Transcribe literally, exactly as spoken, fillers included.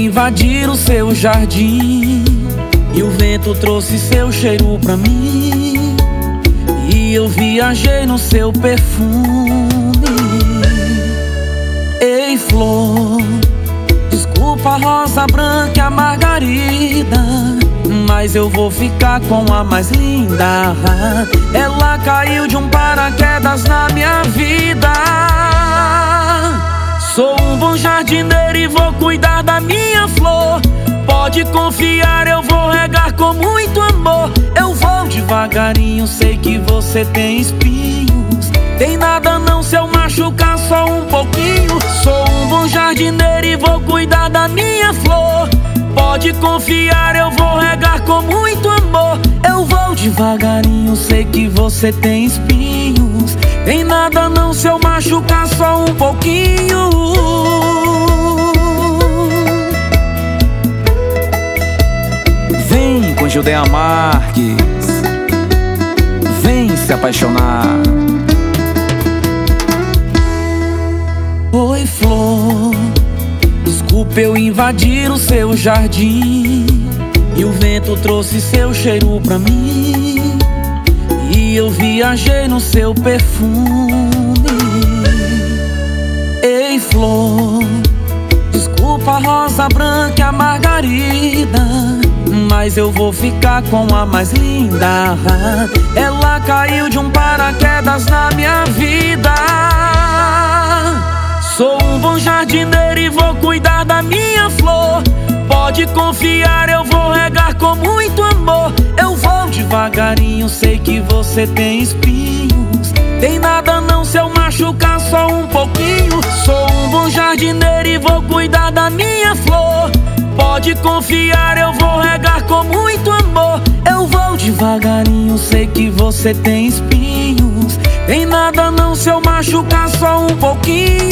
invadir o seu jardim e o vento trouxe seu cheiro pra mim, e eu viajei no seu perfume. Ei, flor, desculpa a rosa branca e a margarida, mas eu vou ficar com a mais linda. Ela caiu de um paraquedas na minha vida. Sou um bom jardineiro e vou cuidar da minha flor. Pode confiar, eu vou regar com muito amor. Eu vou devagarinho, sei que você tem espinhos. Tem nada não se eu machucar só um pouquinho. Sou um bom jardineiro e vou cuidar da minha flor. Pode confiar, eu vou regar com muito amor. Eu vou devagarinho, sei que você tem espinhos. Tem nada não se eu machucar só um pouquinho. Vem com Judeia Marques, vem se apaixonar. Oi, flor, desculpa eu invadir o seu jardim e o vento trouxe seu cheiro pra mim, e eu viajei no seu perfume. Ei, flor, desculpa a rosa branca e a margarida, mas eu vou ficar com a mais linda. Ela caiu de um paraquedas na minha vida. Sou um bom jardineiro e vou cuidar da minha flor. Pode confiar, eu vou regar com muito amor. Eu vou devagarinho, sei que você tem espinhos. Tem nada não se eu machucar só um pouquinho. Sou um bom jardineiro e vou cuidar da minha flor. Pode confiar, eu vou regar com muito amor. Eu vou devagarinho, sei que você tem espinhos. Tem nada não se eu machucar só um pouquinho.